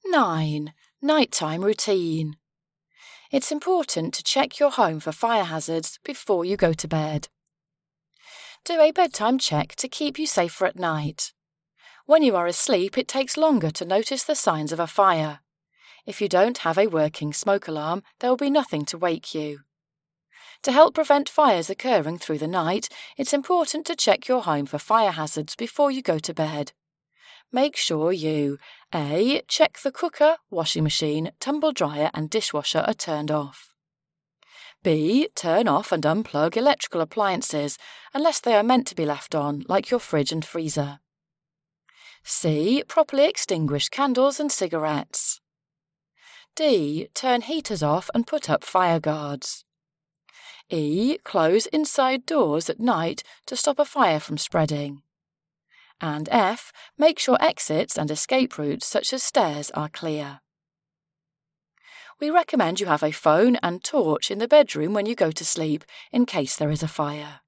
9. Nighttime routine. It's important to check your home for fire hazards before you go to bed. Do a bedtime check to keep you safer at night. When you are asleep, it takes longer to notice the signs of a fire. If you don't have a working smoke alarm, there will be nothing to wake you. To help prevent fires occurring through the night, it's important to check your home for fire hazards before you go to bed. Make sure you A. Check the cooker, washing machine, tumble dryer and dishwasher are turned off. B. Turn off and unplug electrical appliances unless they are meant to be left on, like your fridge and freezer. C. Properly extinguish candles and cigarettes. D. Turn heaters off and put up fire guards. E. Close inside doors at night to stop a fire from spreading. And F. Make sure exits and escape routes such as stairs are clear. We recommend you have a phone and torch in the bedroom when you go to sleep in case there is a fire.